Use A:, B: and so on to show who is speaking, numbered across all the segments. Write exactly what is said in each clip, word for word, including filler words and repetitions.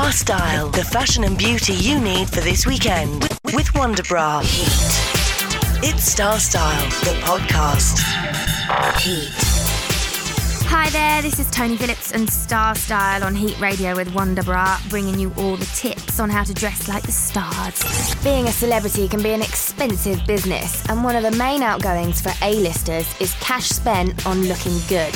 A: Star Style, the fashion and beauty you need for this weekend with, with Wonder Bra. Heat. It's Star Style, the podcast. Heat.
B: Hi there, this is Tony Phillips and Star Style on Heat Radio with Wonder Bra, bringing you all the tips on how to dress like the stars. Being a celebrity can be an expensive business, and one of the main outgoings for A-listers is cash spent on looking good.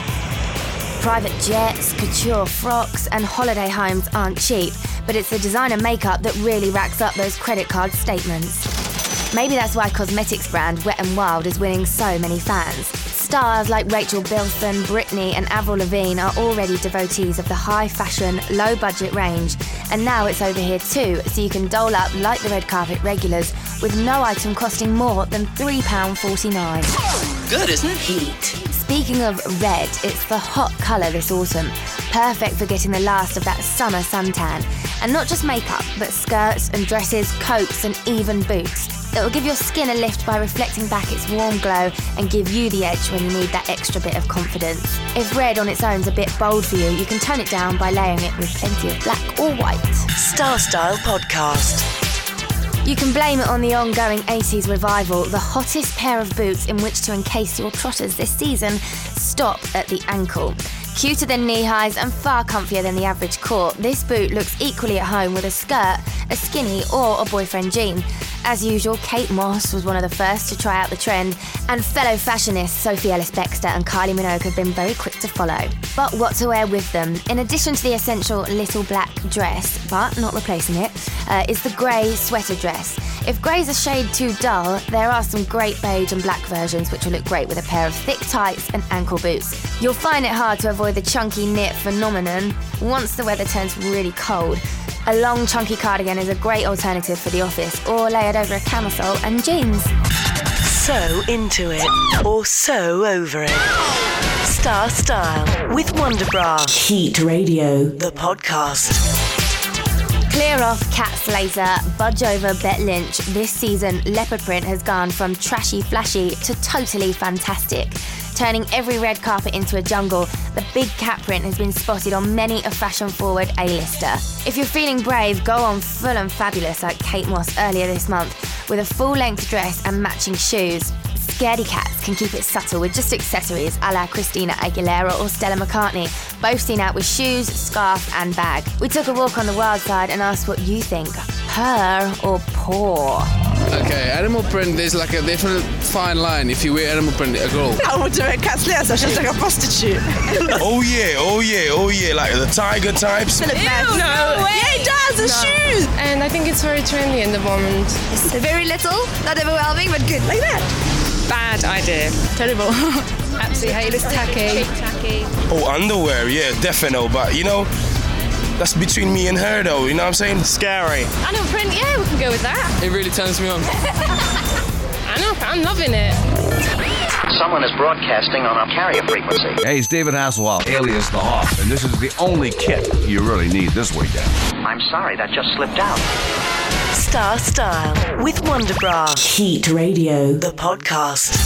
B: Private jets, couture frocks and holiday homes aren't cheap, but it's the designer makeup that really racks up those credit card statements. Maybe that's why cosmetics brand Wet n Wild is winning so many fans. Stars like Rachel Bilson, Britney and Avril Lavigne are already devotees of the high fashion, low budget range, and now it's over here too, so you can dole up like the red carpet regulars with no item costing more than three pounds forty-nine.
A: Good, isn't it? Heat.
B: Speaking of red, it's the hot colour this autumn. Perfect for getting the last of that summer suntan. And not just makeup, but skirts and dresses, coats and even boots. It'll give your skin a lift by reflecting back its warm glow and give you the edge when you need that extra bit of confidence. If red on its own's a bit bold for you, you can tone it down by layering it with plenty of black or white.
A: Star Style Podcast.
B: You can blame it on the ongoing eighties revival. The hottest pair of boots in which to encase your trotters this season stop at the ankle. Cuter than knee-highs and far comfier than the average court, this boot looks equally at home with a skirt, a skinny or a boyfriend jean. As usual, Kate Moss was one of the first to try out the trend, and fellow fashionists Sophie Ellis-Bextor and Kylie Minogue have been very quick to follow. But what to wear with them? In addition to the essential little black dress, but not replacing it, uh, is the grey sweater dress. If grey's a shade too dull, there are some great beige and black versions which will look great with a pair of thick tights and ankle boots. You'll find it hard to avoid the chunky knit phenomenon once the weather turns really cold. A long chunky cardigan is a great alternative for the office, or layered over a camisole and jeans.
A: So into it, or so over it. Star Style with Wonder Bra. Heat Radio, the podcast.
B: Clear off Cat Slater, budge over Bet Lynch. This season, leopard print has gone from trashy flashy to totally fantastic. Turning every red carpet into a jungle, the big cat print has been spotted on many a fashion-forward A-lister. If you're feeling brave, go on full and fabulous like Kate Moss earlier this month, with a full-length dress and matching shoes. Scaredy cats can keep it subtle with just accessories a la Christina Aguilera or Stella McCartney, both seen out with shoes, scarf and bag. We took a walk on the wild side and asked what you think, purr or paw?
C: Okay, animal print, there's like a definite fine line if you wear animal print, a girl.
D: I would do it Cat Slater, she's like a prostitute.
E: oh yeah, oh yeah, oh yeah, like the tiger types.
D: Ew, no, no way. Yeah, it does, the no. shoes.
F: And I think it's very trendy in the moment.
D: It's very little, not overwhelming, but good, like that.
F: Bad idea.
D: Terrible.
F: Absolutely hate it. It's tacky. tacky.
E: Oh, underwear, yeah, definitely. But, you know, that's between me and her, though. You know what I'm saying? Scary.
F: Animal print, yeah, we can go with that.
C: It really turns me on.
F: Animal print, I'm loving it.
G: Someone is broadcasting on a carrier frequency.
H: Hey, it's David Hasselhoff, alias The Hawk, and this is the only kit you really need this weekend.
G: I'm sorry, that just slipped out.
A: Star Style with Wonder Bra. Heat Radio, the podcast.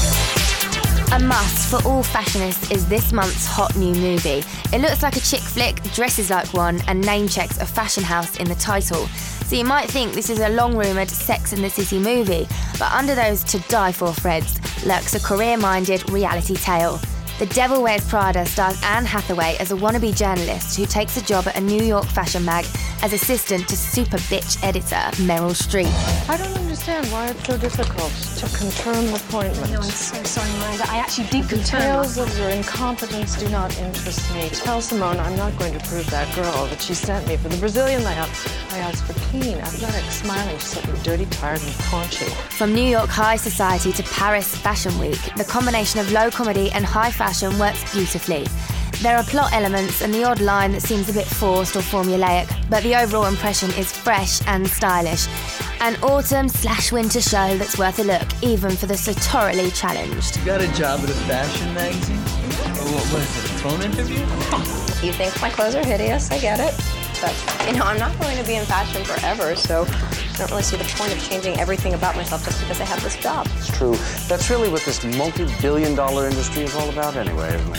B: A must for all fashionists is this month's hot new movie. It looks like a chick flick, dresses like one, and name checks a fashion house in the title. So you might think this is a long-rumoured Sex and the City movie, but under those to die for threads lurks a career-minded reality tale. The Devil Wears Prada stars Anne Hathaway as a wannabe journalist who takes a job at a New York fashion mag as assistant to super bitch editor Meryl Streep.
I: I don't understand why it's so difficult to confirm appointments.
J: No, I'm so sorry, Miranda. I actually did confirm.
I: Details of your incompetence do not interest me. Tell Simone I'm not going to prove that girl that she sent me for the Brazilian layout. I asked for clean, athletic, smiling. She sent me dirty, tired, and paunchy.
B: From New York high society to Paris Fashion Week, the combination of low comedy and high fashion works beautifully. There are plot elements and the odd line that seems a bit forced or formulaic, but the overall impression is fresh and stylish. An autumn slash winter show that's worth a look, even for the sartorially challenged.
K: You got a job at a fashion magazine? Or what was it, a phone interview?
L: You think my clothes are hideous, I get it. But, you know, I'm not going to be in fashion forever, so I don't really see the point of changing everything about myself just because I have this job.
M: It's true. That's really what this multi-billion dollar industry is all about anyway, isn't it?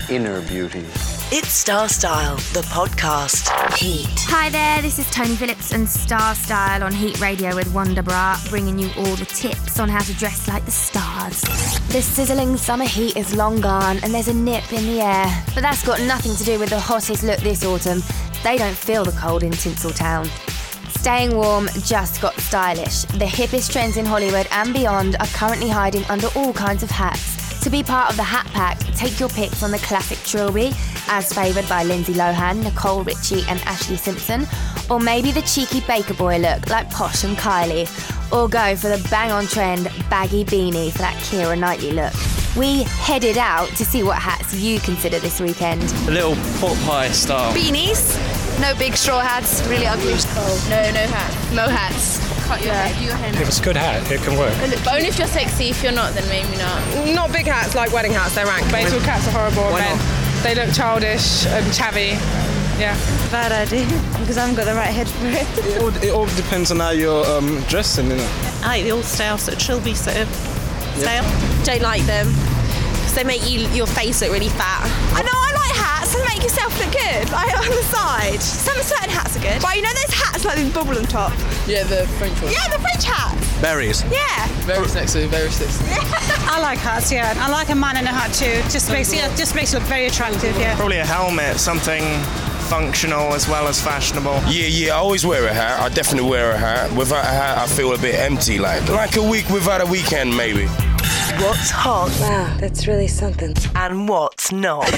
M: inner beauty.
A: It's Star Style, the podcast. Heat.
B: Hi there, this is Tony Phillips and Star Style on Heat Radio with Wonder Bra, bringing you all the tips on how to dress like the stars. The sizzling summer heat is long gone and there's a nip in the air. But that's got nothing to do with the hottest look this autumn. They don't feel the cold in Tinseltown. Staying warm just got stylish. The hippest trends in Hollywood and beyond are currently hiding under all kinds of hats. To be part of the Hat Pack, take your picks on the classic trilby, as favoured by Lindsay Lohan, Nicole Richie and Ashley Simpson, or maybe the cheeky baker boy look like Posh and Kylie, or go for the bang-on trend baggy beanie for that Keira Knightley look. We headed out to see what hats you consider this weekend.
N: A little pot pie style.
D: Beanies, no big straw hats, really ugly. Oh, no, no hats. No hats. Cut your
O: yeah.
D: hair, your hair.
O: If it's a good hat, it can work.
F: But only if you're sexy. If you're not, then maybe not.
P: Not big hats like wedding hats, they're rank. Baseball caps are horrible.
O: Why
P: men.
O: not?
P: They look childish and chavvy. Yeah.
Q: Bad idea, because I haven't got the right head for it.
R: It all, it all depends on how you're um, dressing, you know.
S: I like the old style, sort of trilby sort of style.
T: Yep. Don't like them. They make you your face look really fat. I know, I like hats and make yourself look good, like on the side. Some certain hats are good. But you know those hats like with bubble on top?
C: Yeah, the French ones.
T: Yeah, the French hats.
R: Berries.
T: Yeah.
C: Very sexy, very sexy.
S: I like hats, yeah. I like a man in a hat too. Just makes it just makes it look very attractive, yeah.
U: Probably a helmet, something functional as well as fashionable.
E: Yeah, yeah, I always wear a hat. I definitely wear a hat. Without a hat, I feel a bit empty, like like a week without a weekend, maybe.
A: What's hot?
L: Wow, that's really something.
A: And what's not?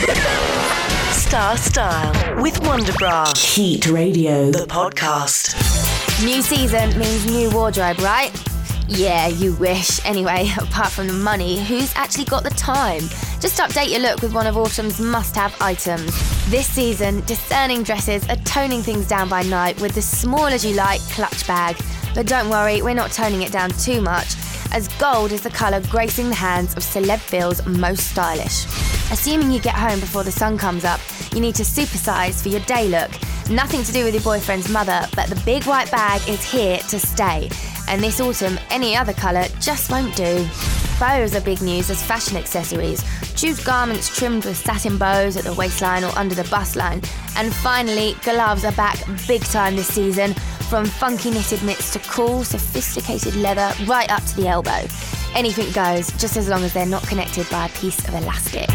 A: Star Style with Wonder Bra. Heat Radio, the podcast.
B: New season means new wardrobe, right? Yeah, you wish. Anyway, apart from the money, who's actually got the time? Just update your look with one of autumn's must-have items. This season, discerning dresses are toning things down by night with the small-as-you-like clutch bag. But don't worry, we're not toning it down too much, as gold is the colour gracing the hands of celeb Phil's most stylish. Assuming you get home before the sun comes up, you need to supersize for your day look. Nothing to do with your boyfriend's mother, but the big white bag is here to stay. And this autumn, any other colour just won't do. Bows are big news as fashion accessories. Choose garments trimmed with satin bows at the waistline or under the bust line. And finally, gloves are back big time this season, from funky knitted mitts to cool, sophisticated leather right up to the elbow. Anything goes, just as long as they're not connected by a piece of elastic.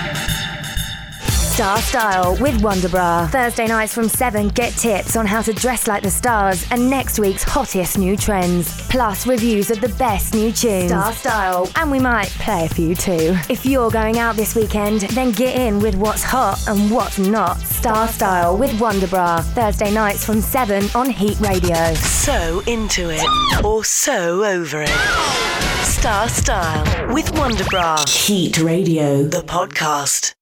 V: Star Style with Wonder Bra. Thursday nights from seven, get tips on how to dress like the stars and next week's hottest new trends. Plus reviews of the best new tunes. Star Style. And we might play a few too. If you're going out this weekend, then get in with what's hot and what's not. Star Style with Wonder Bra. Thursday nights from seven on Heat Radio.
A: So into it or so over it. Star Style with Wonder Bra. Heat Radio, the podcast.